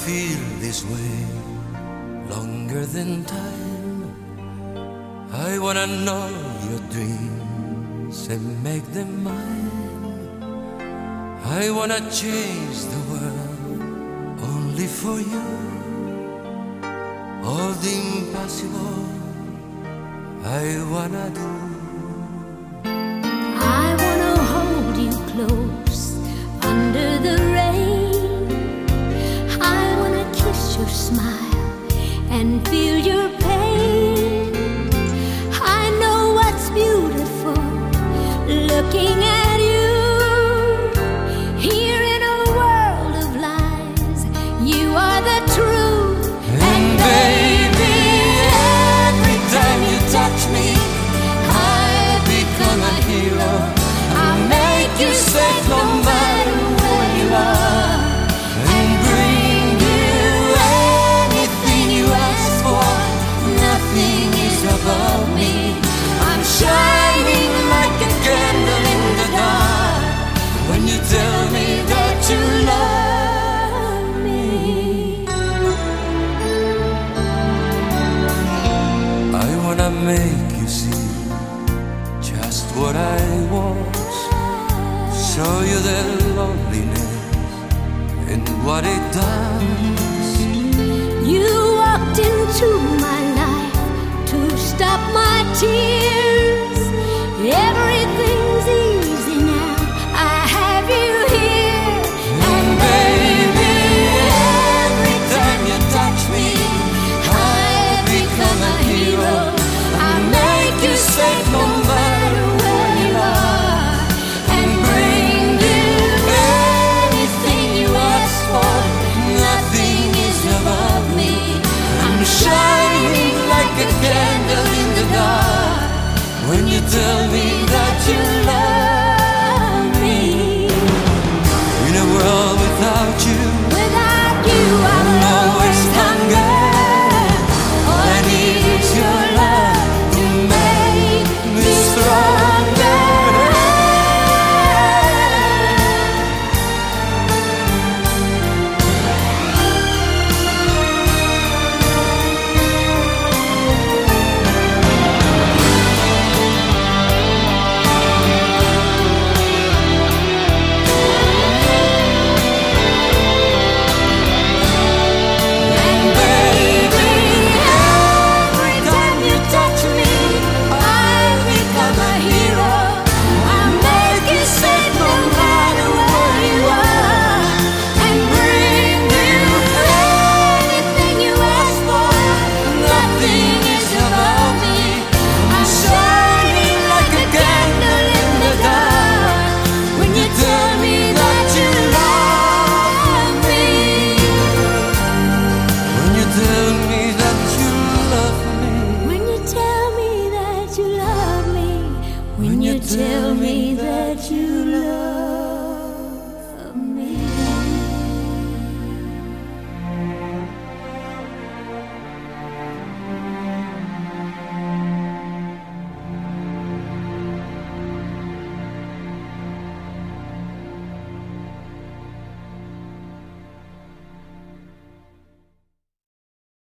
feel this way longer than time. I wanna know your dreams and make them mine. I wanna change the world only for you. All the impossible I wanna do. I wanna hold you close under the rain. I wanna kiss your smile and feel your pain. I know what's beautiful looking at you. Here in a world of lies, you are the truth. And baby, every time you touch me, I become a hero. I make you safe no matter where you are, and bring you anything you ask for. Nothing is above me. I'm shining like a candle in the dark when you tell me that you love me. I wanna make you see just what I was, show you the loneliness and what it does. You walked into my life to stop my tears. Everything's easy now, I have you here. And baby, every time you touch me, I become a hero. I make you safe no matter where you are, and bring you anything you ask for. Nothing is above me. I'm shining like a candle in the dark when you tell me that you